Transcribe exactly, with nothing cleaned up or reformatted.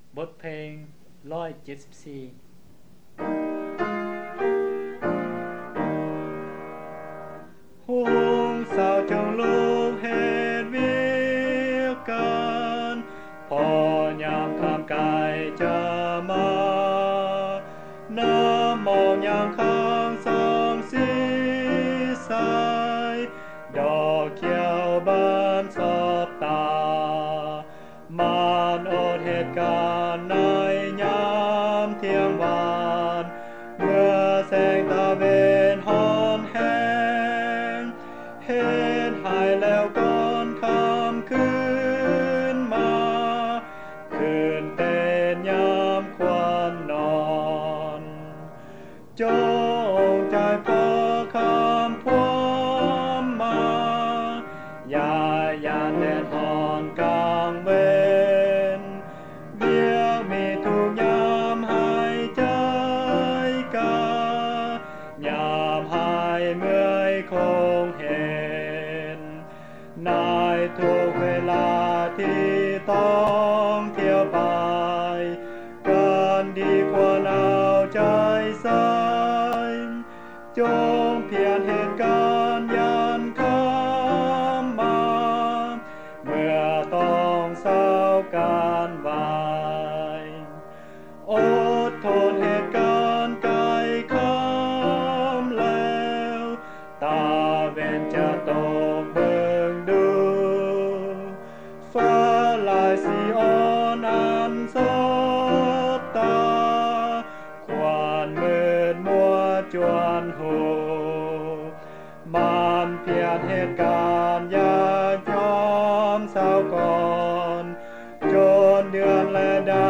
บทเพลงร้อยเจ็ดสิบสี่ห่วงสาวจงลูกเหตุวิการพอยามข้ามกายจะมาน้ำมองอย่างข้างสองสีสายดอกเขียวบานสบตามานอดเหตุการณ์ในยามเที่ยงวานเมื่อแสงตะเวนหอนแห้งเห็นหายแล้วก่อนคำคืนมาคืนเป็นยามควรนอนจงใจพอคำพวมมาอย่าย่านแดดอ่อนกลางเวนเบี้ยวมีทุกยามหายใจกายามหายเมื่อยคงเห็นนายทุกเวลาที่ต้องเที่ยวไปกันดีกว่าเอาใจใส่จงเพียรเหตุการณ์ยันคำมาเมื่อต้องเศร้าการวายอดทนเหตุการณ์ไกลคำแล้วตาเวนจะตกเบิ่งดูฟ้าลายสีอ่อนอันสบตาควานมืดมัวจวนหูมันเพียรเหตุการณ์อยากยอมเศร้าก่อนจนเดือนและดา